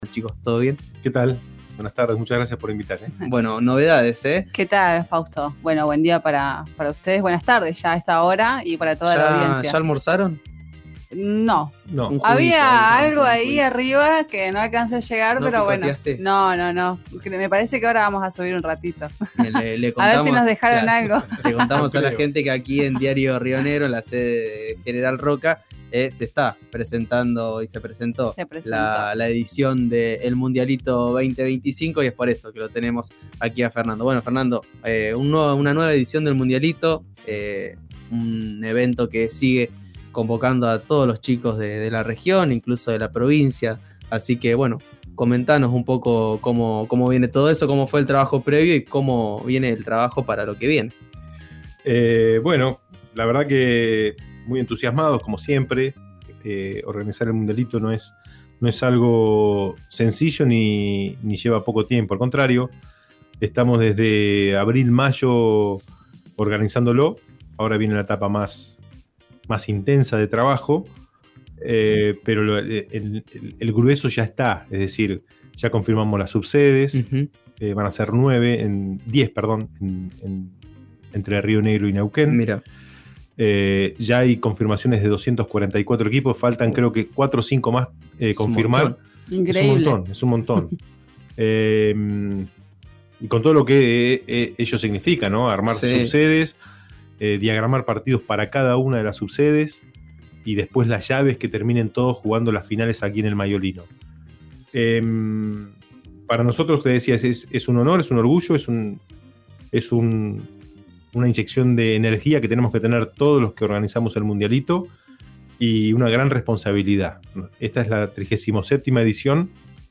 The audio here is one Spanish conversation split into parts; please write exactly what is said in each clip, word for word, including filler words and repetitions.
Chicos, ¿todo bien? ¿Qué tal? Buenas tardes, muchas gracias por invitar. ¿eh? Bueno, novedades, ¿eh? ¿Qué tal, Fausto? Bueno, buen día para, para ustedes, buenas tardes ya a esta hora y para toda ¿Ya, la audiencia. ¿Ya almorzaron? No, No. Un juguito, había ahí, algo un ahí juguito. arriba que no alcancé a llegar, ¿No pero bueno. picoteaste? No, no, no. Me parece que ahora vamos a subir un ratito. Le, le A contamos, ver si nos dejaron claro, algo. Le contamos No a la creo. gente que aquí en Diario Río Negro, en la sede de General Roca, eh, se está presentando y se presentó, Se presentó. La, la edición del Mundialito veinte veinticinco y es por eso que lo tenemos aquí a Fernando. Bueno, Fernando, eh, un nuevo, una nueva edición del Mundialito, eh, un evento que sigue convocando a todos los chicos de, de la región, incluso de la provincia. Así que, bueno, comentanos un poco cómo, cómo viene todo eso, cómo fue el trabajo previo y cómo viene el trabajo para lo que viene. Eh, bueno, la verdad que muy entusiasmados, como siempre. Eh, organizar el Mundialito no es, no es algo sencillo ni, ni lleva poco tiempo. Al contrario, estamos desde abril, mayo organizándolo. Ahora viene la etapa más, más intensa de trabajo. Eh, pero lo, el, el, el grueso ya está, es decir, ya confirmamos las subsedes, Uh-huh. eh, van a ser nueve, en diez, perdón, en, en, entre Río Negro y Neuquén. Mira, Eh, ya hay confirmaciones de doscientos cuarenta y cuatro equipos, faltan creo que cuatro o cinco más eh, Es un confirmar. montón. Increíble. Es un montón, es un montón. eh, y con todo lo que eh, eh, ello significa, ¿no? Armar Sí. subsedes, eh, diagramar partidos para cada una de las subsedes y después las llaves que terminen todos jugando las finales aquí en el Mayolino. Eh, para nosotros, te decía, es, es un honor, es un orgullo, es un, es un, una inyección de energía que tenemos que tener todos los que organizamos el Mundialito y una gran responsabilidad. Esta es la trigésima séptima edición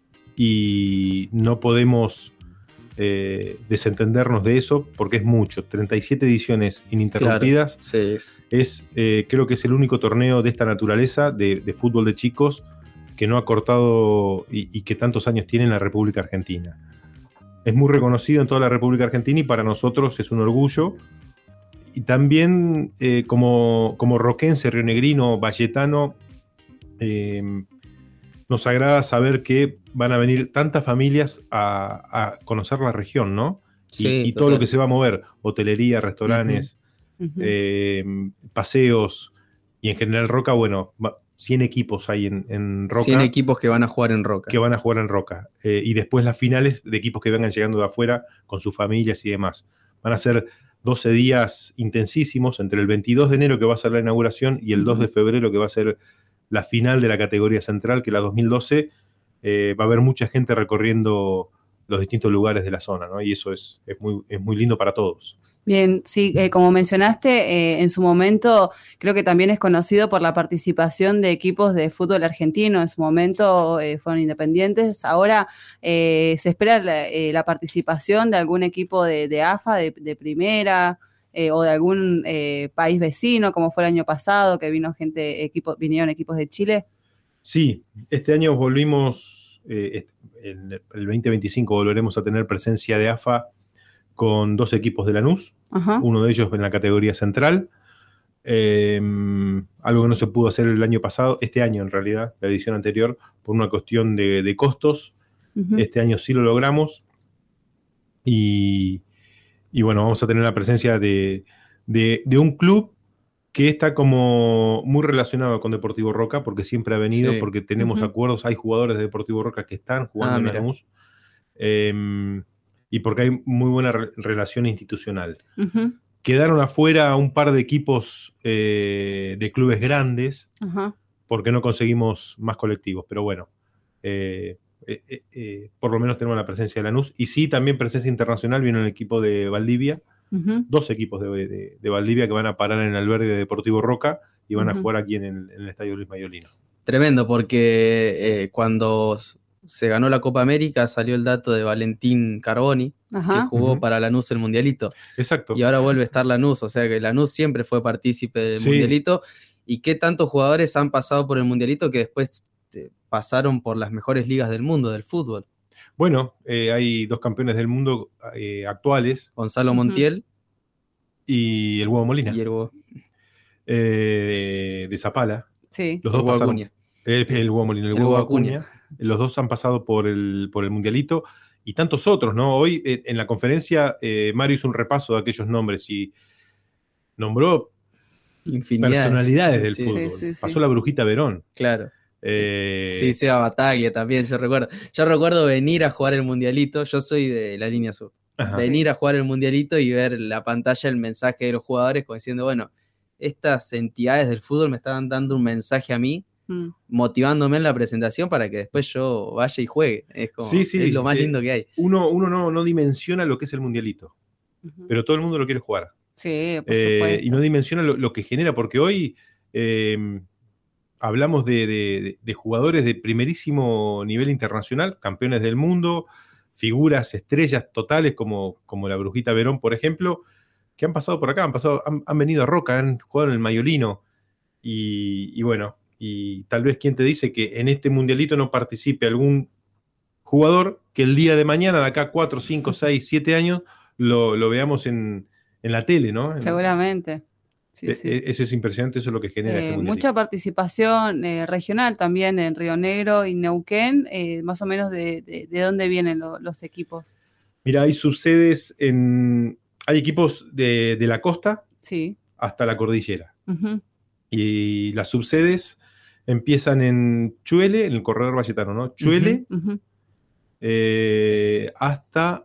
y no podemos eh, desentendernos de eso porque es mucho. treinta y siete ediciones ininterrumpidas. Claro, sí, es. Es, eh, creo que es el único torneo de esta naturaleza de, de fútbol de chicos que no ha cortado y, y que tantos años tiene en la República Argentina. Es muy reconocido en toda la República Argentina y para nosotros es un orgullo. Y también eh, como, como roquense, rionegrino, valletano, eh, nos agrada saber que van a venir tantas familias a, a conocer la región, ¿no? Sí, y y todo total. lo que se va a mover, hotelería, restaurantes, Ujú. eh, paseos y en general Roca, bueno, va- cien equipos hay en, en Roca cien equipos que van a jugar en Roca. que van a jugar en Roca. Eh, y después las finales de equipos que vengan llegando de afuera con sus familias y demás. Van a ser doce días intensísimos entre el veintidós de enero que va a ser la inauguración y el dos de febrero que va a ser la final de la categoría central, que la dos mil doce eh, va a haber mucha gente recorriendo los distintos lugares de la zona, ¿no? Y eso es, es, muy, es muy lindo para todos. Bien, sí, eh, como mencionaste, eh, en su momento creo que también es conocido por la participación de equipos de fútbol argentino. En su momento eh, fueron independientes. Ahora eh, se espera la, eh, la participación de algún equipo de, de A F A, de, de primera, eh, o de algún eh, país vecino, como fue el año pasado, que vino gente, equipo, vinieron equipos de Chile. Sí, este año volvimos, eh, el, el veinte veinticinco volveremos a tener presencia de A F A con dos equipos de Lanús, Ajá. uno de ellos en la categoría central, eh, algo que no se pudo hacer el año pasado, este año en realidad, la edición anterior, por una cuestión de, de costos. Uh-huh. Este año sí lo logramos y, y bueno, vamos a tener la presencia de, de, de un club que está como muy relacionado con Deportivo Roca, porque siempre ha venido, Sí. porque tenemos Uh-huh. acuerdos, hay jugadores de Deportivo Roca que están jugando Ah, en mira. Lanús, eh, y porque hay muy buena re- relación institucional. Uh-huh. Quedaron afuera un par de equipos eh, de clubes grandes, Ajá. porque no conseguimos más colectivos, pero bueno, eh, eh, eh, eh, por lo menos tenemos la presencia de Lanús, y sí, también presencia internacional, viene el equipo de Valdivia, Uh-huh. dos equipos de, de, de Valdivia que van a parar en el albergue de Deportivo Roca y van Uh-huh. a jugar aquí en el, en el Estadio Luis Mayolino. Tremendo, porque eh, cuando se ganó la Copa América salió el dato de Valentín Carboni, Ajá. que jugó Ujú. para Lanús el Mundialito. Exacto. Y ahora vuelve a estar Lanús, o sea que Lanús siempre fue partícipe del Sí. Mundialito. ¿Y qué tantos jugadores han pasado por el Mundialito que después eh, pasaron por las mejores ligas del mundo del fútbol? Bueno, eh, hay dos campeones del mundo eh, actuales Gonzalo Ujú. Montiel y el Huevo Molina, y el, Huevo- eh, de Zapala. Sí. Los el dos Huevo pasaron. Acuña. El, el Huevo Molina, el, El Huevo Huevo Acuña. Acuña. Los dos han pasado por el, por el Mundialito y tantos otros, ¿no? Hoy eh, en la conferencia eh, Mario hizo un repaso de aquellos nombres y nombró Infinidad. personalidades del Sí, fútbol. sí, sí, sí. Pasó la Brujita Verón. Claro. Eh, Sí, Seba Bataglia también, yo recuerdo. Yo recuerdo venir a jugar el Mundialito, yo soy de la línea sur. Ajá. Venir a jugar el Mundialito y ver la pantalla, el mensaje de los jugadores, como diciendo, bueno, estas entidades del fútbol me estaban dando un mensaje a mí, Mm. motivándome en la presentación para que después yo vaya y juegue. Es como, Sí, sí, es lo más eh, lindo que hay. Uno, uno no, no dimensiona lo que es el Mundialito, Ujú. pero todo el mundo lo quiere jugar. Sí, por Eh, supuesto. y no dimensiona lo, lo que genera, porque hoy eh, hablamos de, de- de jugadores de primerísimo nivel internacional, campeones del mundo, figuras, estrellas totales como, como la Brujita Verón, por ejemplo, que han pasado por acá, han, pasado, han, han venido a Roca, han jugado en el Mayolino, y, y bueno, y tal vez quien te dice que en este mundialito no participe algún jugador que el día de mañana, de acá cuatro, cinco, seis, siete años, lo, lo veamos en, en la tele, ¿no? En- Seguramente. Sí, e- sí. e- Eso es impresionante, eso es lo que genera Eh, este mundialito. mucha participación eh, regional también en Río Negro y Neuquén, eh, más o menos de, de, de dónde vienen lo- los equipos. Mira, hay subsedes en. Hay equipos de, de la costa Sí. hasta la cordillera. Ujú. Y las subsedes empiezan en Chuele, en el corredor valletano, ¿no? Chuele Ujú. eh, hasta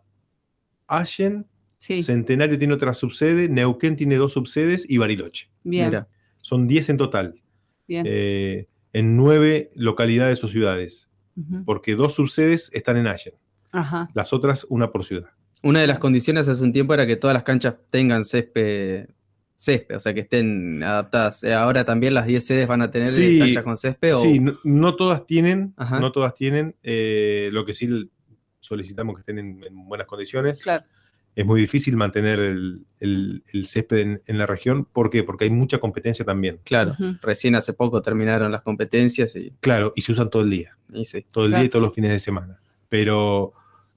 Allen. Sí, Centenario tiene otra subsede, Neuquén tiene dos subsedes y Bariloche. bien, Mira, Son diez en total, bien. eh, en nueve localidades o ciudades, Ujú. porque dos subsedes están en Allen, Ajá, las otras una por ciudad. una de las condiciones hace un tiempo era que todas las canchas tengan césped, césped, o sea, que estén adaptadas. Eh, Ahora también las diez sedes van a tener Sí, canchas con césped. Sí, o... no, no todas tienen, Ajá. no todas tienen, eh, lo que sí solicitamos que estén en, en buenas condiciones. claro. Es muy difícil mantener el, el- el césped en, en la región. ¿Por qué? Porque hay mucha competencia también. Claro, Ujú. recién hace poco terminaron las competencias y, Claro, y se usan todo el día, y sí. todo el Claro. día y todos los fines de semana. Pero,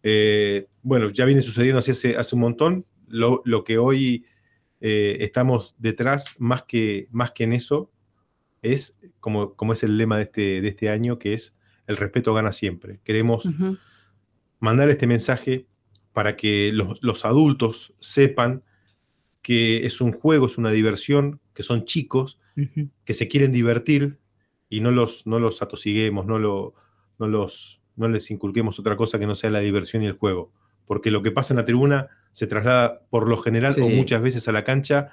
eh, bueno, ya viene sucediendo así hace, hace un montón. Lo, lo que hoy eh, estamos detrás, más que, más que en eso, es como, como es el lema de este, de este año, que es el respeto gana siempre. Queremos Ujú. mandar este mensaje para que los, los adultos sepan que es un juego, es una diversión, que son chicos, Ujú. que se quieren divertir y no los, no los atosiguemos, no, lo, no, los, no les inculquemos otra cosa que no sea la diversión y el juego. Porque lo que pasa en la tribuna se traslada por lo general Sí. o muchas veces a la cancha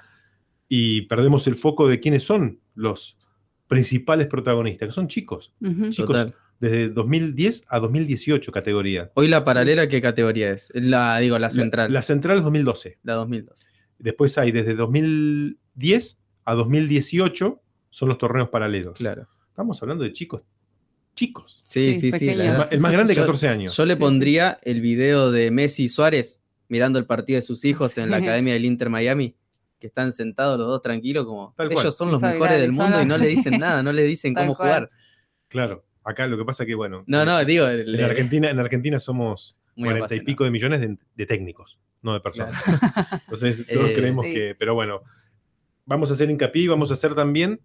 y perdemos el foco de quiénes son los principales protagonistas, que son chicos. Ujú. Chicos Total. desde dos mil diez a dos mil dieciocho categoría. Hoy la paralela, ¿qué categoría es? La, digo, la central, La, la, la central es dos mil doce. dos mil doce. Después hay desde dos mil diez a dos mil dieciocho son los torneos paralelos. Claro. Estamos hablando de chicos. Chicos. Sí, Sí, sí, sí. la pequeños. El, verdad. ma- el más grande, Yo- catorce años. Yo le Sí, pondría el video de Messi y Suárez mirando el partido de sus hijos en la Sí. academia del Inter Miami, que están sentados los dos tranquilos, como Tal cual. ellos son Y los son- mejores claro, del y son mundo y los- no le dicen nada, no le dicen Tal cómo cual. jugar. Claro. Acá lo que pasa es que, bueno. No, no, en, digo, el- en Argentina, en Argentina somos Muy cuarenta y apasionado. pico de millones de, de técnicos, no de personas. Entonces, todos Eh, creemos sí. que. Pero bueno, vamos a hacer hincapié y vamos a hacer también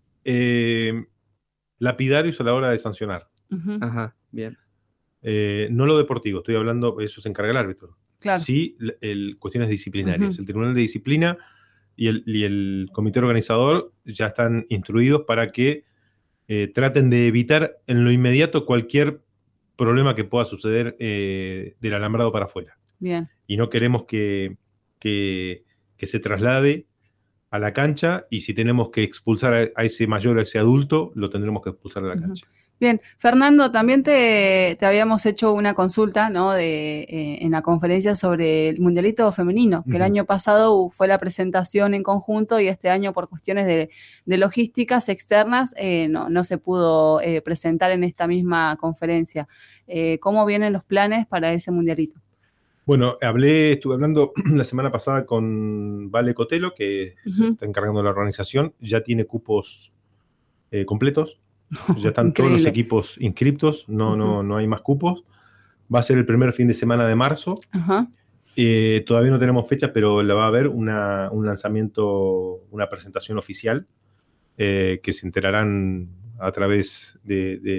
eh, lapidarios a la hora de sancionar. Ujú. Ajá, bien. Eh, no lo deportivo, estoy hablando, eso se encarga el árbitro. Claro. Sí, el, el- cuestiones disciplinarias. Ujú. El Tribunal de Disciplina y el, y el comité organizador ya están instruidos para que eh, traten de evitar en lo inmediato cualquier problema que pueda suceder eh, del alambrado para afuera. Bien. Y no queremos que, que, que se traslade a la cancha y si tenemos que expulsar a, a ese mayor, a ese adulto, lo tendremos que expulsar a la Ujú. cancha. Bien, Fernando, también te, te habíamos hecho una consulta, ¿no? de, eh, en la conferencia sobre el Mundialito Femenino, que el Ujú. año pasado fue la presentación en conjunto y este año por cuestiones de, de logísticas externas eh, no, no se pudo eh, presentar en esta misma conferencia. Eh, ¿Cómo vienen los planes para ese Mundialito? Bueno, hablé, estuve hablando la semana pasada con Vale Cotelo, que se Ujú. está encargando de la organización, ya tiene cupos eh, completos, ya están todos Increíble. los equipos inscriptos, no, Ujú. no, no hay más cupos. Va a ser el primer fin de semana de marzo. Ajá. Eh, todavía no tenemos fecha, pero la va a haber una, un lanzamiento, una presentación oficial eh, que se enterarán a través de, de-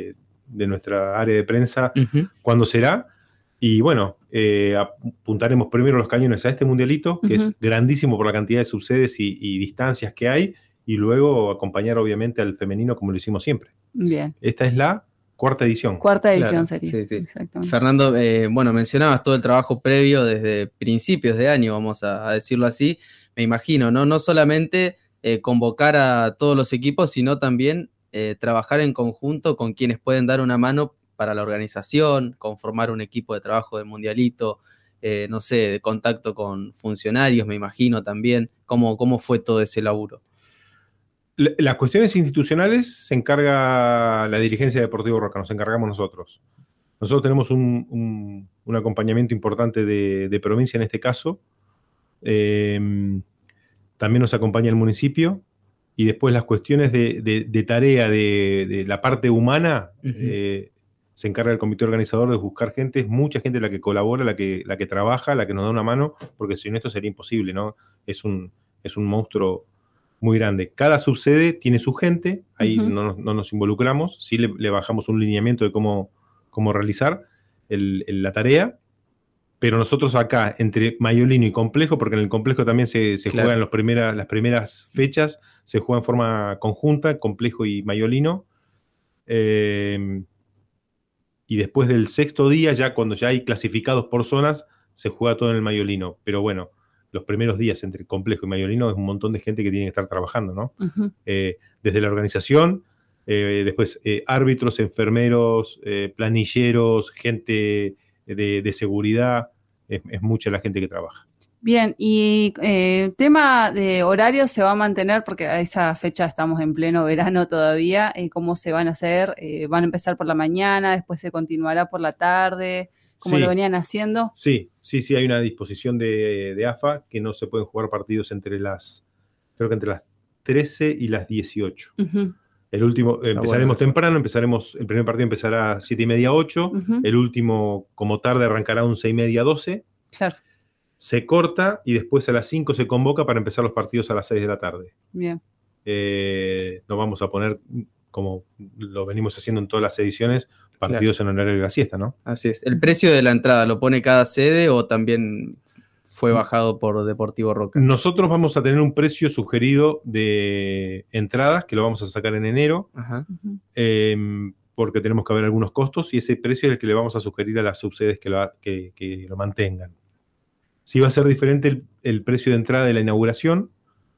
de nuestra área de prensa Uh-huh. cuándo será. Y bueno, eh, apuntaremos primero los cañones a este mundialito, que Uh-huh. es grandísimo por la cantidad de subsedes y, y distancias que hay, y luego acompañar obviamente al femenino como lo hicimos siempre. Bien. Esta es la cuarta edición. Cuarta edición Claro, sería. sí, sí. Exactamente. Fernando, eh, bueno, mencionabas todo el trabajo previo desde principios de año, vamos a, a decirlo así. Me imagino, ¿no? No solamente eh, convocar a todos los equipos, sino también eh, trabajar en conjunto con quienes pueden dar una mano para la organización, conformar un equipo de trabajo del Mundialito, eh, no sé, de contacto con funcionarios, me imagino también. ¿Cómo, cómo fue todo ese laburo? Las cuestiones institucionales se encarga la dirigencia de Deportivo Roca, nos encargamos nosotros. Nosotros tenemos un, un, un acompañamiento importante de, de provincia en este caso. Eh, también nos acompaña el municipio. Y después las cuestiones de, de, de tarea, de, de la parte humana, Uh-huh. eh, se encarga el comité organizador de buscar gente. Es mucha gente la que colabora, la que, la que trabaja, la que nos da una mano, porque sin esto sería imposible, ¿no? Es un, es un monstruo muy grande. Cada subsede tiene su gente, ahí Uh-huh. no, no nos involucramos, sí le, le bajamos un lineamiento de cómo, cómo realizar el, el, la tarea, pero nosotros acá, entre Mayolino y Complejo, porque en el Complejo también se, se Claro. juegan los primera, las primeras fechas, se juega en forma conjunta, Complejo y Mayolino, eh, y después del sexto día, ya cuando ya hay clasificados por zonas, se juega todo en el Mayolino, pero bueno, los primeros días entre Complejo y Mayolino es un montón de gente que tiene que estar trabajando, ¿no? Uh-huh. Eh, desde la organización, eh, después eh, árbitros, enfermeros, eh, planilleros, gente de, de seguridad, es, es mucha la gente que trabaja. Bien, y eh, tema de horario se va a mantener porque a esa fecha estamos en pleno verano todavía. Eh, ¿Cómo se van a hacer? Eh, ¿Van a empezar por la mañana, después se continuará por la tarde, como Sí. lo venían haciendo? Sí, sí, sí, hay una disposición de, de A F A que no se pueden jugar partidos entre las, creo que entre las trece y las dieciocho. Uh-huh. El último, Está empezaremos bueno eso. temprano, empezaremos, el primer partido empezará a siete y media, ocho, Uh-huh. el último como tarde arrancará a once y media, doce, Claro, se corta y después a las cinco se convoca para empezar los partidos a las seis de la tarde. bien. Eh, nos vamos a poner, como lo venimos haciendo en todas las ediciones, partidos en horario de la siesta, ¿no? Así es. ¿El precio de la entrada lo pone cada sede o también fue bajado por Deportivo Roca? Nosotros vamos a tener un precio sugerido de entradas, que lo vamos a sacar en enero, Ajá. Uh-huh. eh, porque tenemos que ver algunos costos, y ese precio es el que le vamos a sugerir a las subsedes que lo, que, que lo mantengan. Sí va a ser diferente el, el precio de entrada de la inauguración,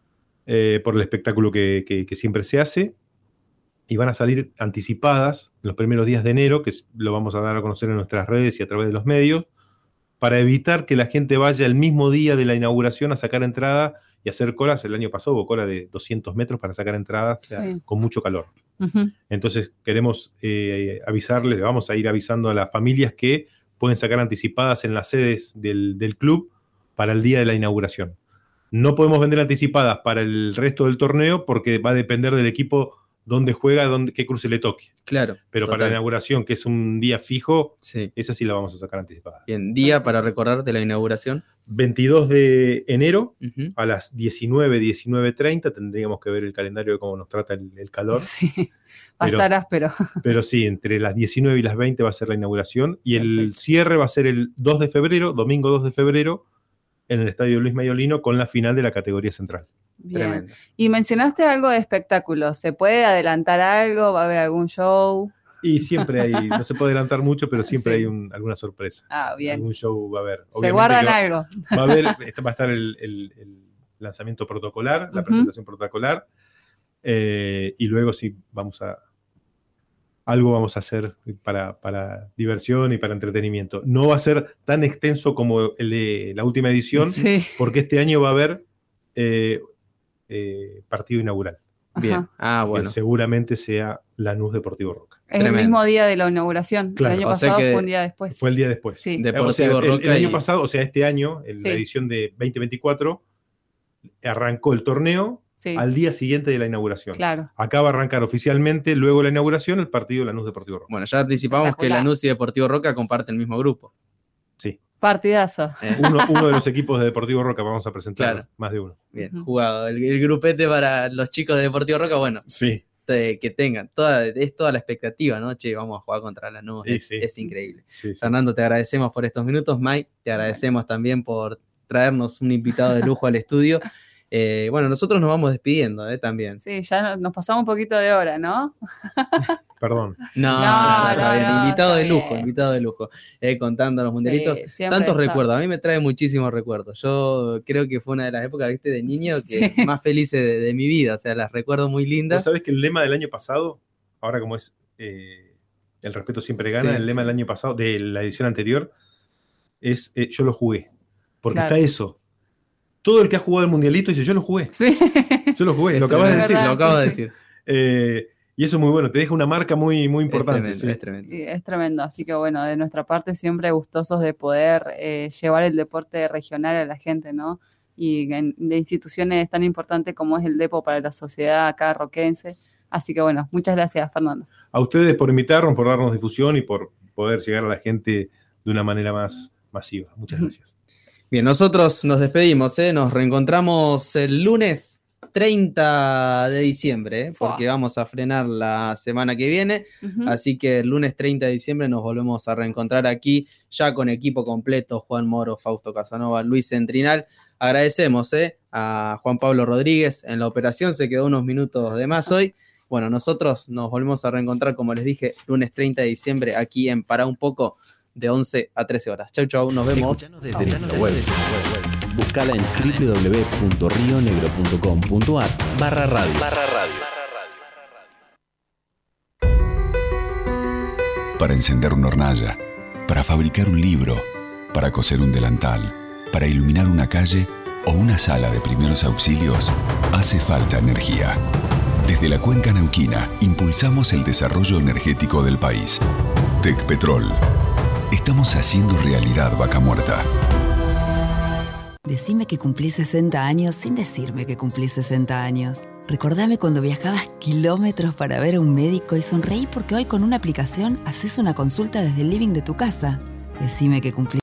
eh, por el espectáculo que, que, que siempre se hace, y van a salir anticipadas en los primeros días de enero, que lo vamos a dar a conocer en nuestras redes y a través de los medios, para evitar que la gente vaya el mismo día de la inauguración a sacar entrada y hacer colas. El año pasado hubo cola de doscientos metros para sacar entradas, Sí. con mucho calor. Uh-huh. Entonces queremos eh, avisarles, le vamos a ir avisando a las familias que pueden sacar anticipadas en las sedes del, del club para el día de la inauguración. No podemos vender anticipadas para el resto del torneo porque va a depender del equipo dónde juega, dónde, qué cruce le toque. Claro. Pero total. para la inauguración, que es un día fijo, Sí. esa sí la vamos a sacar anticipada. Bien, día para recordar de la inauguración. veintidós de enero Uh-huh. a las diecinueve, diecinueve treinta, tendríamos que ver el calendario de cómo nos trata el, el calor. Sí, va a Pero- estar áspero. Pero sí, entre las diecinueve y las veinte va a ser la inauguración, y el Perfecto. cierre va a ser el dos de febrero, domingo dos de febrero, en el Estadio Luis Mayolino, con la final de la categoría central. Bien. Tremendo. Y mencionaste algo de espectáculos. ¿Se puede adelantar algo? ¿Va a haber algún show? Y siempre hay, no se puede adelantar mucho, pero siempre Sí. hay un- alguna sorpresa. Ah, bien. Algún show va a haber. Se Obviamente guardan que va, algo. va a haber, esta- va a estar el, el- el lanzamiento protocolar, la Ujú. presentación protocolar, eh, y luego sí vamos a, algo vamos a hacer para, para diversión y para entretenimiento. No va a ser tan extenso como el de la última edición, Sí. porque este año va a haber eh, eh, partido inaugural, Bien. Ajá. Ah, que bueno. seguramente sea Lanús Deportivo Roca. Es el Tremendo. mismo día de la inauguración. Claro, el año o sea pasado que fue un día después. Fue el día después. Sí. De- O sea, Deportivo el, el Roca año y- pasado, o sea, este año, en Sí. la edición de veinte veinticuatro, arrancó el torneo Sí, al día siguiente de la inauguración. claro. Acá va a arrancar oficialmente, luego de la inauguración, el partido Lanús Deportivo Roca. Bueno, ya anticipamos que Espectacular. Lanús y Deportivo Roca comparten el mismo grupo. Sí. Partidazo. Eh, Uno, uno de los equipos de Deportivo Roca vamos a presentar, Claro. más de uno. Bien, Ujú. jugado. El, el grupete para los chicos de Deportivo Roca, bueno, Sí. te, que tengan, toda, es toda la expectativa, ¿no? Che, vamos a jugar contra Lanús, Sí, es, sí. es increíble. Sí, sí. Fernando, te agradecemos por estos minutos. Mike, te agradecemos también por traernos un invitado de lujo al estudio. Eh, bueno, nosotros nos vamos despidiendo eh, también. Sí, ya nos pasamos un poquito de hora, ¿no? Perdón. No, No, no, no, está no, bien. no, invitado está de lujo, bien. invitado de lujo. Eh, contando los mundialitos. Sí, siempre Tantos está. recuerdos. A mí me trae muchísimos recuerdos. Yo creo que fue una de las épocas, viste, de niño que Sí. más felices de, de mi vida. O sea, las recuerdo muy ¿Vos lindas. sabés que el lema del año pasado, ahora como es eh, el respeto siempre gana, Sí, el lema sí. del año pasado, de la edición anterior, es eh, yo lo jugué. Porque Claro. está eso. Todo el que ha jugado el mundialito dice yo lo jugué. Sí. Yo lo jugué. Es Lo acabas de tremendo, decir. verdad, Lo acabo sí, de sí. decir. Eh, y eso es muy bueno. Te deja una marca muy, muy importante. Es tremendo, sí. es tremendo. Y es tremendo, así que bueno, de nuestra parte siempre gustosos de poder eh, llevar el deporte regional a la gente, ¿no? Y en, de instituciones tan importantes como es el Depo para la sociedad acá roquense. Así que bueno, muchas gracias, Fernando. A ustedes por invitarnos, por darnos difusión y por poder llegar a la gente de una manera más masiva. Muchas gracias. Bien, nosotros nos despedimos, ¿eh? Nos reencontramos el lunes treinta de diciembre, ¿eh? Porque Fua. vamos a frenar la semana que viene. Ujú. Así que el lunes treinta de diciembre nos volvemos a reencontrar aquí, ya con equipo completo, Juan Moro, Fausto Casanova, Luis Centrinal. Agradecemos ¿eh? a Juan Pablo Rodríguez en la operación, se quedó unos minutos de más hoy. Bueno, nosotros nos volvemos a reencontrar, como les dije, lunes treinta de diciembre aquí en Pará un Poco, de once a trece horas. Chau, chau, nos vemos. Escuchanos desde nuestra web. Buscala en w w w punto rio negro punto com punto a r barra radio. Para encender una hornalla, para fabricar un libro, para coser un delantal, para iluminar una calle o una sala de primeros auxilios, hace falta energía. Desde la Cuenca Neuquina impulsamos el desarrollo energético del país. Tecpetrol. Estamos haciendo realidad Vaca Muerta. Decime que cumplís sesenta años sin decirme que cumplís sesenta años. Recordame cuando viajabas kilómetros para ver a un médico y sonreí porque hoy con una aplicación haces una consulta desde el living de tu casa. Decime que cumplís